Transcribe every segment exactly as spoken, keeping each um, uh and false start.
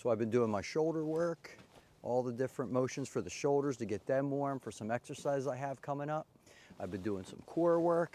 So I've been doing my shoulder work, all the different motions for the shoulders to get them warm for some exercise I have coming up. I've been doing some core work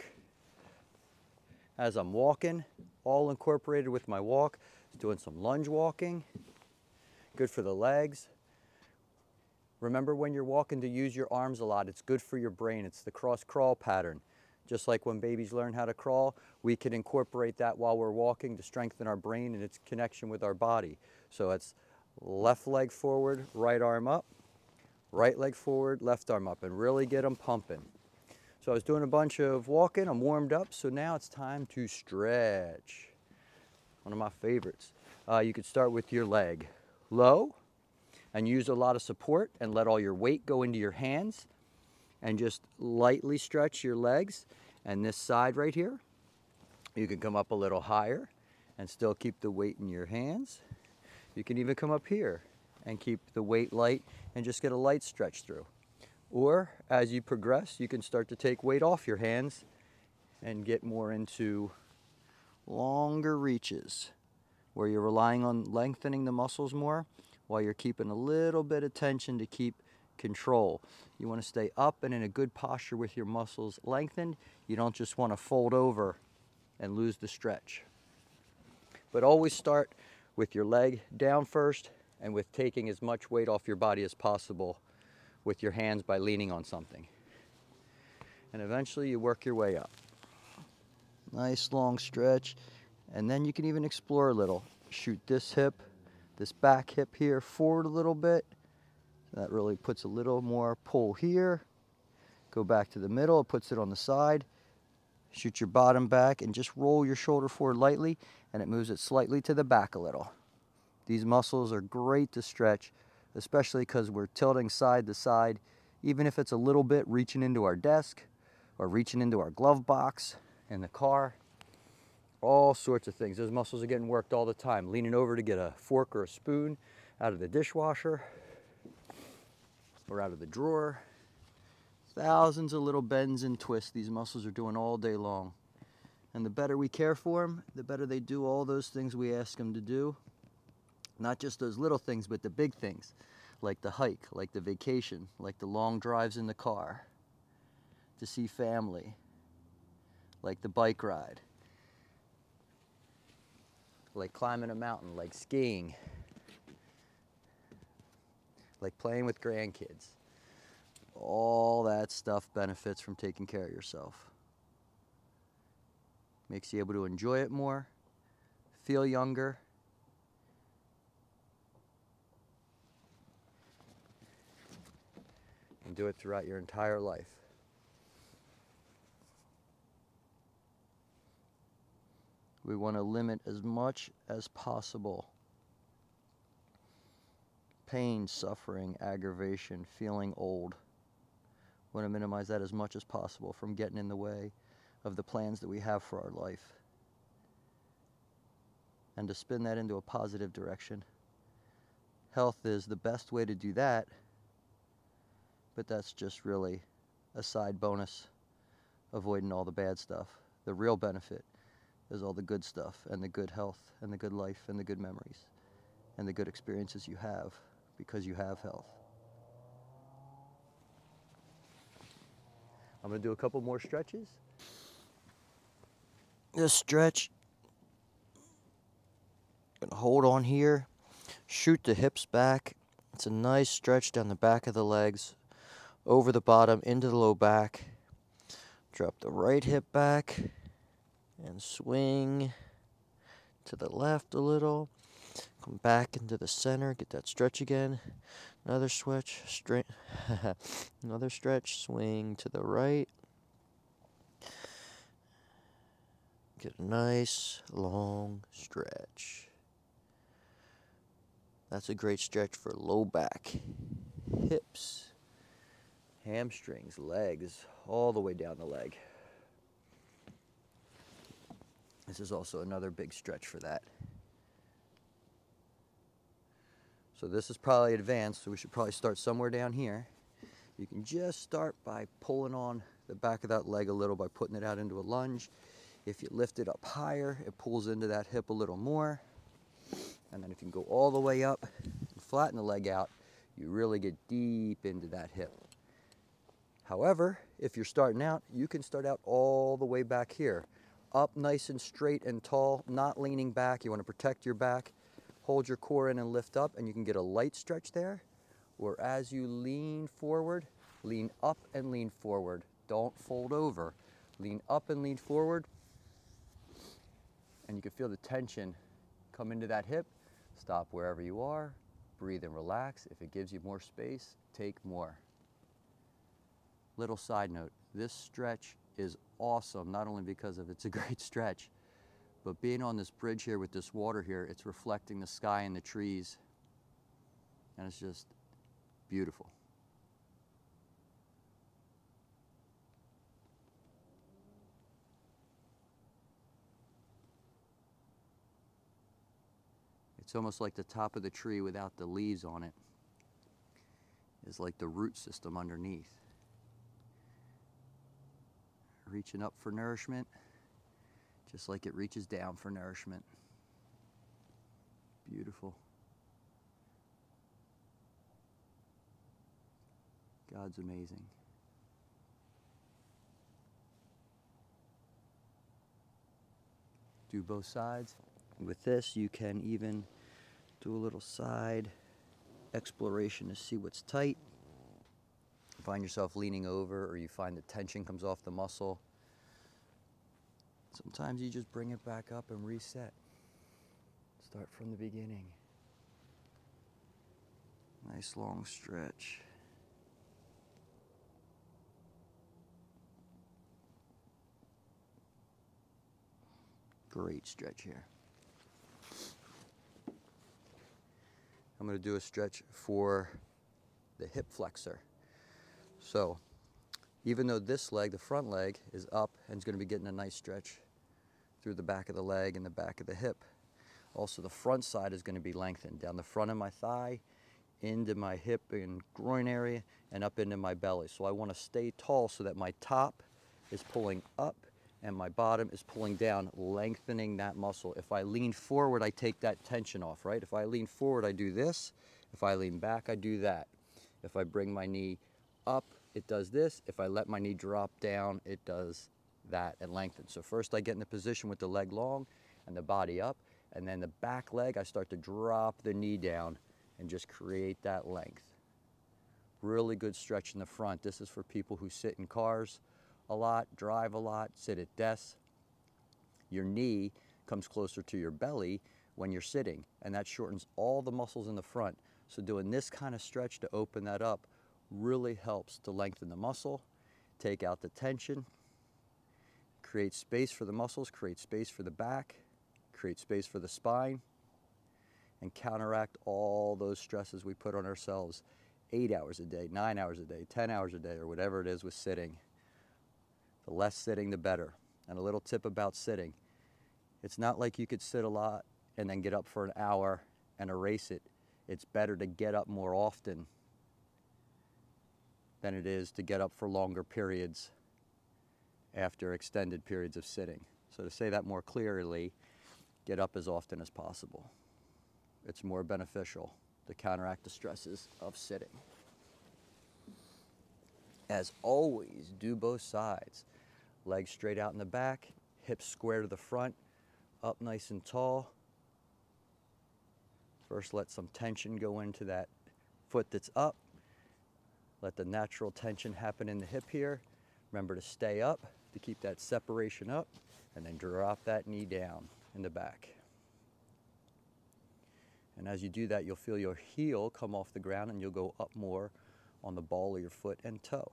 as I'm walking, all incorporated with my walk. Doing some lunge walking, good for the legs. Remember when you're walking to use your arms a lot. It's good for your brain. It's the cross crawl pattern. Just like when babies learn how to crawl, we can incorporate that while we're walking to strengthen our brain and its connection with our body. So it's left leg forward, right arm up, right leg forward, left arm up, and really get them pumping. So I was doing a bunch of walking, I'm warmed up, so now it's time to stretch. One of my favorites. Uh, you could start with your leg low and use a lot of support and let all your weight go into your hands and just lightly stretch your legs. And this side right here, you can come up a little higher and still keep the weight in your hands. You can even come up here and keep the weight light and just get a light stretch through. Or as you progress, you can start to take weight off your hands and get more into longer reaches where you're relying on lengthening the muscles more while you're keeping a little bit of tension to keep control. You want to stay up and in a good posture with your muscles lengthened. You don't just want to fold over and lose the stretch. But always start with your leg down first and with taking as much weight off your body as possible with your hands by leaning on something. And eventually you work your way up. Nice long stretch, and then you can even explore a little. Shoot this hip, this back hip here forward a little bit. That really puts a little more pull here. Go back to the middle, it puts it on the side. Shoot your bottom back and just roll your shoulder forward lightly, and it moves it slightly to the back a little. These muscles are great to stretch, especially because we're tilting side to side, even if it's a little bit reaching into our desk or reaching into our glove box in the car, all sorts of things. Those muscles are getting worked all the time. Leaning over to get a fork or a spoon out of the dishwasher or out of the drawer. Thousands of little bends and twists these muscles are doing all day long. And the better we care for them, the better they do all those things we ask them to do. Not just those little things, but the big things, like the hike, like the vacation, like the long drives in the car, to see family, like the bike ride, like climbing a mountain, like skiing, like playing with grandkids. All that stuff benefits from taking care of yourself. Makes you able to enjoy it more, feel younger, and do it throughout your entire life. We want to limit as much as possible pain, suffering, aggravation, feeling old. We want to minimize that as much as possible from getting in the way of the plans that we have for our life. And to spin that into a positive direction. Health is the best way to do that, but that's just really a side bonus, avoiding all the bad stuff. The real benefit is all the good stuff and the good health and the good life and the good memories and the good experiences you have because you have health. I'm going to do a couple more stretches. Just stretch. Gonna hold on here. Shoot the hips back. It's a nice stretch down the back of the legs, over the bottom, into the low back. Drop the right hip back and swing to the left a little. Come back into the center, get that stretch again. Another switch, straight. Another stretch, swing to the right. Get a nice long stretch. That's a great stretch for low back, hips, hamstrings, legs, all the way down the leg. This is also another big stretch for that. So this is probably advanced, so we should probably start somewhere down here. You can just start by pulling on the back of that leg a little by putting it out into a lunge. If you lift it up higher, it pulls into that hip a little more. And then if you can go all the way up, flatten the leg out, you really get deep into that hip. However, if you're starting out, you can start out all the way back here. Up nice and straight and tall, not leaning back. You want to protect your back. Hold your core in and lift up, and you can get a light stretch there. Or as you lean forward, lean up and lean forward. Don't fold over. Lean up and lean forward. And you can feel the tension come into that hip. Stop wherever you are. Breathe and relax. If it gives you more space, take more. Little side note, this stretch is awesome, not only because of it's a great stretch, but being on this bridge here with this water here, it's reflecting the sky and the trees, and it's just beautiful. It's almost like the top of the tree without the leaves on it is like the root system underneath. Reaching up for nourishment, just like it reaches down for nourishment. Beautiful. God's amazing. Do both sides. With this, you can even do a little side exploration to see what's tight. Find yourself leaning over, or you find the tension comes off the muscle. Sometimes you just bring it back up and reset. Start from the beginning. Nice long stretch. Great stretch here. I'm going to do a stretch for the hip flexor. So, even though this leg, the front leg, is up and is going to be getting a nice stretch through the back of the leg and the back of the hip, also the front side is going to be lengthened down the front of my thigh, into my hip and groin area, and up into my belly. So I want to stay tall so that my top is pulling up and my bottom is pulling down, lengthening that muscle. If I lean forward, I take that tension off, right? If I lean forward, I do this. If I lean back, I do that. If I bring my knee up, it does this. If I let my knee drop down, it does that and lengthen. So first I get in the position with the leg long and the body up, and then the back leg, I start to drop the knee down and just create that length. Really good stretch in the front. This is for people who sit in cars a lot, drive a lot, sit at desks. Your knee comes closer to your belly when you're sitting, and that shortens all the muscles in the front. So doing this kind of stretch to open that up really helps to lengthen the muscle, take out the tension, create space for the muscles, create space for the back, create space for the spine, and counteract all those stresses we put on ourselves eight hours a day, nine hours a day, ten hours a day, or whatever it is with sitting. The less sitting, the better. And a little tip about sitting. It's not like you could sit a lot and then get up for an hour and erase it. It's better to get up more often than it is to get up for longer periods after extended periods of sitting. So to say that more clearly, get up as often as possible. It's more beneficial to counteract the stresses of sitting. As always, do both sides. Legs straight out in the back, hips square to the front, up nice and tall. First, let some tension go into that foot that's up. Let the natural tension happen in the hip here. Remember to stay up, to keep that separation up, and then drop that knee down in the back. And as you do that, you'll feel your heel come off the ground and you'll go up more on the ball of your foot and toe.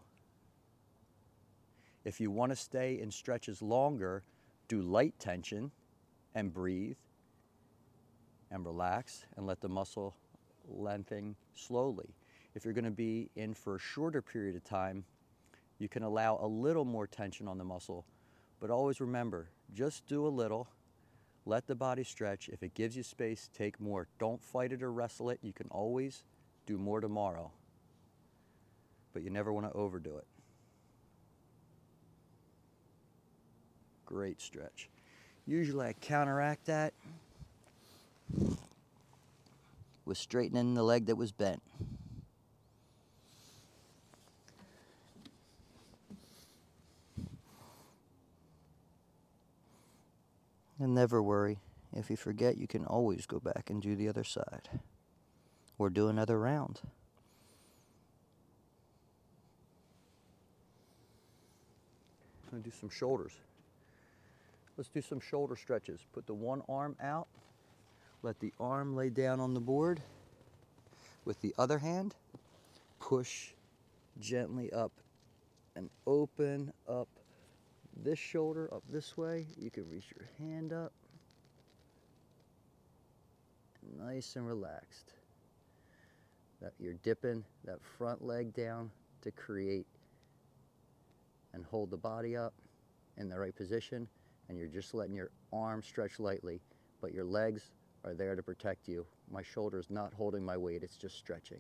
If you want to stay in stretches longer, do light tension and breathe and relax and let the muscle lengthen slowly. If you're going to be in for a shorter period of time, you can allow a little more tension on the muscle, but always remember, just do a little, let the body stretch. If it gives you space, take more. Don't fight it or wrestle it. You can always do more tomorrow, but you never want to overdo it. Great stretch. Usually I counteract that was straightening the leg that was bent. And never worry. If you forget, you can always go back and do the other side. Or do another round. I'm going to do some shoulders. Let's do some shoulder stretches. Put the one arm out. Let the arm lay down on the board. With the other hand, push gently up and open up this shoulder up this way. You can reach your hand up. Nice and relaxed. That you're dipping that front leg down to create and hold the body up in the right position, and you're just letting your arm stretch lightly, but your legs are there to protect you. My shoulder is not holding my weight, it's just stretching.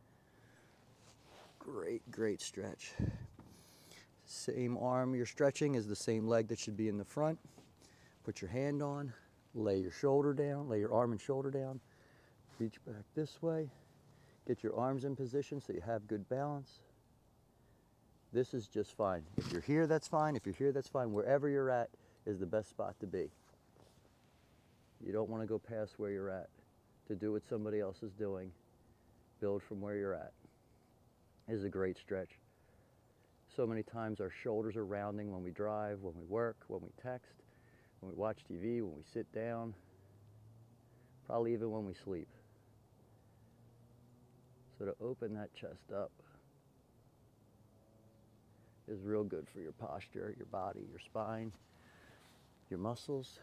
Great, great stretch. Same arm you're stretching is the same leg that should be in the front. Put your hand on, lay your shoulder down, lay your arm and shoulder down, reach back this way, get your arms in position so you have good balance. This is just fine. If you're here, that's fine. If you're here, that's fine. Wherever you're at is the best spot to be. You don't want to go past where you're at to do what somebody else is doing. Build from where you're at. This is a great stretch. So many times our shoulders are rounding when we drive, when we work, when we text, when we watch T V, when we sit down, probably even when we sleep. So to open that chest up is real good for your posture, your body, your spine, your muscles.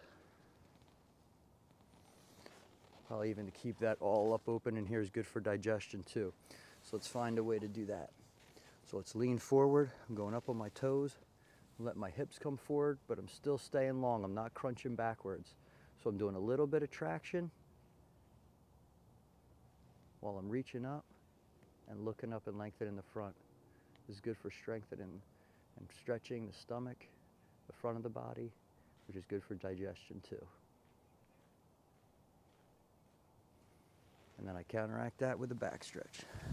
Probably even to keep that all up open in here is good for digestion too. So let's find a way to do that. So let's lean forward. I'm going up on my toes. Let my hips come forward, but I'm still staying long. I'm not crunching backwards. So I'm doing a little bit of traction while I'm reaching up and looking up and lengthening the front. This is good for strengthening and stretching the stomach, the front of the body, which is good for digestion too. And then I counteract that with a back stretch.